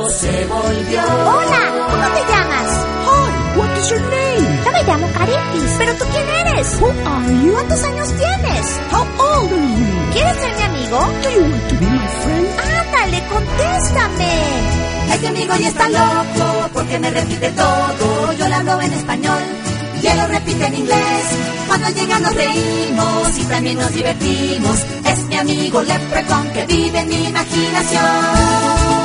loco se volvió. Hola, ¿cómo te llamas? Hi, what is your name? Yo me llamo Caritis. ¿Pero tú quién eres? Who are you? ¿Cuántos años tienes? How old are you? ¿Quieres ser mi amigo? Do you want to be my friend? Ándale, contéstame. Este amigo ya está loco porque me repite todo. Yo le hablo en español y él lo repite en inglés. Cuando llega nos reímos y también nos divertimos. Es mi amigo Leprechaun que vive en mi imaginación.